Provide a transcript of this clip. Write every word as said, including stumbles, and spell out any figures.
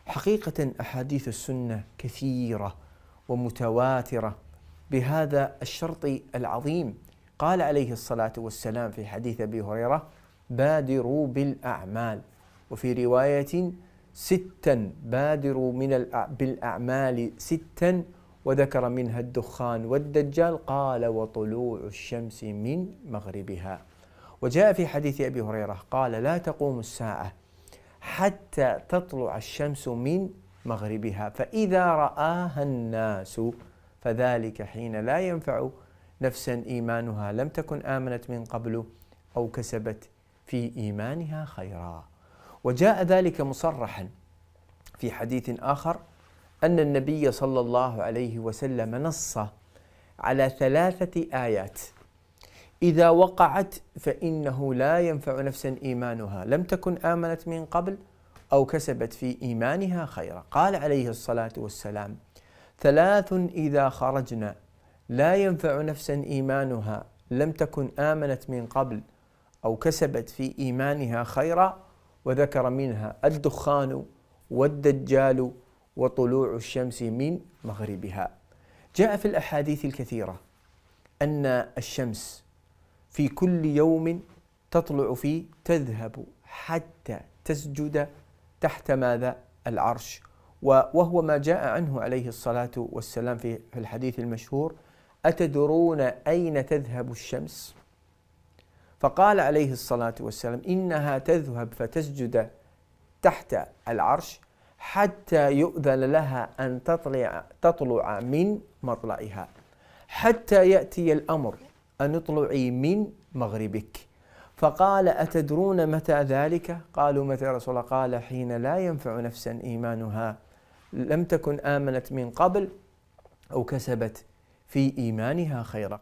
حقيقة أحاديث السنة كثيرة ومتواترة بهذا الشرط العظيم. قال عليه الصلاة والسلام في حديث أبي هريرة: بادروا بالأعمال، وفي رواية ستا بادروا من بالأعمال ستا، وذكر منها الدخان والدجال، قال: وطلوع الشمس من مغربها. وجاء في حديث أبي هريرة قال: لا تقوم الساعة حتى تطلع الشمس من مغربها، فإذا رآها الناس فذلك حين لا ينفع نفسا إيمانها لم تكن آمنت من قبل أو كسبت في إيمانها خيرا. وجاء ذلك مصرحا في حديث آخر أن النبي صلى الله عليه وسلم نص على ثلاثة آيات إذا وقعت فإنه لا ينفع نفسا إيمانها لم تكن آمنت من قبل أو كسبت في إيمانها خيرا. قال عليه الصلاة والسلام: ثلاث إذا خرجنا لا ينفع نفسا إيمانها لم تكن آمنت من قبل أو كسبت في إيمانها خيرا، وذكر منها الدخان والدجال وطلوع الشمس من مغربها. جاء في الأحاديث الكثيرة أن الشمس في كل يوم تطلع فيه تذهب حتى تسجد تحت ماذا؟ العرش. وهو ما جاء عنه عليه الصلاة والسلام في الحديث المشهور: أتدرون أين تذهب الشمس؟ فقال عليه الصلاة والسلام: إنها تذهب فتسجد تحت العرش حتى يؤذن لها أن تطلع, تطلع من مطلعها، حتى يأتي الأمر أن اطلعي من مغربك. فقال: أتدرون متى ذلك؟ قالوا: متى يا رسول الله؟ قال: حين لا ينفع نفسا إيمانها لم تكن آمنت من قبل أو كسبت في إيمانها خيرا.